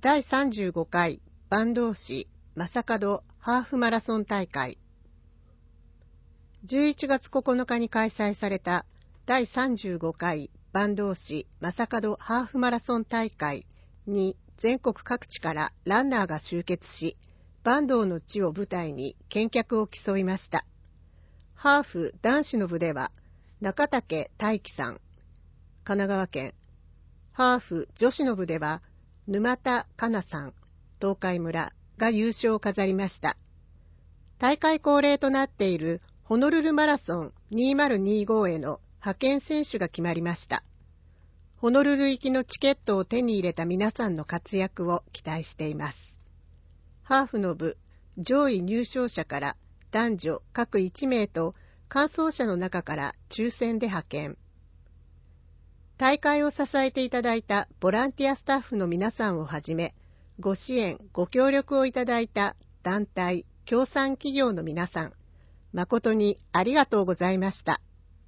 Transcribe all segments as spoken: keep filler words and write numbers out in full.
だいさんじゅうごかい坂東市正門ハーフマラソン大会。じゅういちがつここのかに開催されただいさんじゅうごかい坂東市正門ハーフマラソン大会に全国各地からランナーが集結し、坂東の地を舞台に健脚を競いました。ハーフ男子の部では中竹大樹さん、神奈川県。ハーフ女子の部では沼田香奈さん、東海村が優勝を飾りました。大会恒例となっているホノルルマラソンにせんにじゅうごへの派遣選手が決まりました。ホノルル行きのチケットを手に入れた皆さんの活躍を期待しています。ハーフの部上位入賞者から男女各いちめいと完走者の中から抽選で派遣。大会を支えていただいたボランティアスタッフの皆さんをはじめ、ご支援、ご協力をいただいた団体、協賛企業の皆さん、誠にありがとうございました。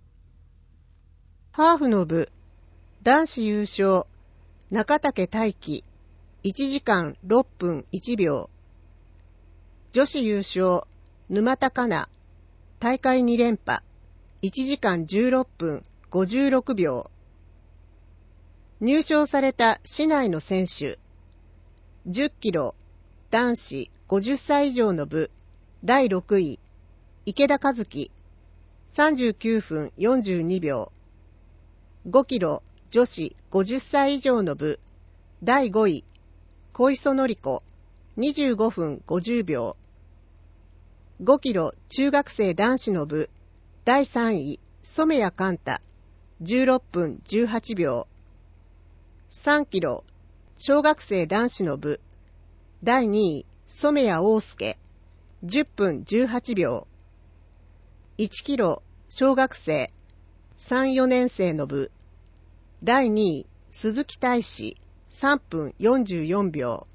ハーフの部、男子優勝、中竹大樹、いちじかんろっぷんいちびょう。女子優勝、沼田香奈、大会にれんぱ、いちじかんじゅうろっぷんごじゅうろくびょう。入賞された市内の選手、じゅっキロ男子ごじゅっさい以上の部だいろくい、池田和樹、さんじゅうきゅうふんよんじゅうにびょう。ごキロ女子ごじゅっさい以上の部だいごい、小磯典子、にじゅうごふんごじゅうびょう。ごキロ中学生男子の部だいさんい、染谷寛太、じゅうろっぷんじゅうはちびょう。さんキロ小学生男子の部だいにい、染谷大介、じゅっぷんじゅうはちびょう。いちキロ小学生さん、よねんせいの部だいにい、鈴木大志、さんぷんよんじゅうよんびょう。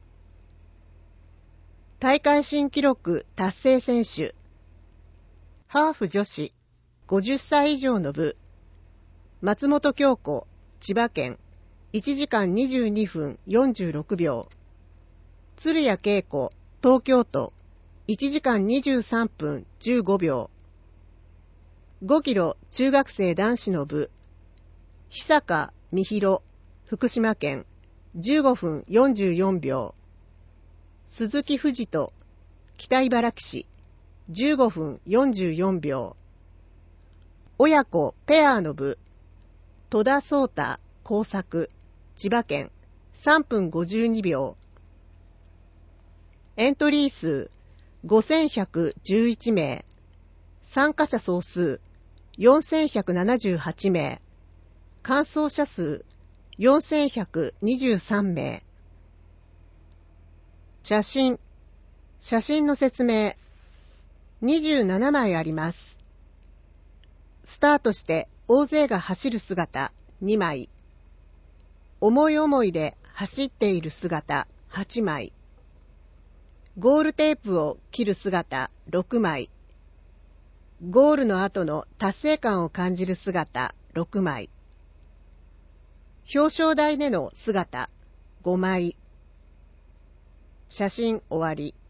大会新記録達成選手、ハーフ女子ごじゅっさい以上の部松本京子、千葉県、いちじかんにじゅうにふんよんじゅうろくびょう。鶴谷恵子、東京都、いちじかんにじゅうさんぷんじゅうごびょう。ごキロ中学生男子の部久坂美弘、福島県、じゅうごふんよんじゅうよんびょう。鈴木藤人、北茨城市、じゅうごふんよんじゅうよんびょう。親子ペアの部戸田壮太、工作、千葉県、さんぷんごじゅうにびょう。エントリー数ごせんひゃくじゅういちめい、参加者総数よんせんひゃくななじゅうはちめい、完走者数よんせんひゃくにじゅうさんめい。写真、写真の説明、にじゅうななまいあります。スタートして大勢が走る姿にまい、思い思いで走っている姿はちまい、ゴールテープを切る姿ろくまい、ゴールの後の達成感を感じる姿ろくまい、表彰台での姿ごまい。写真終わり。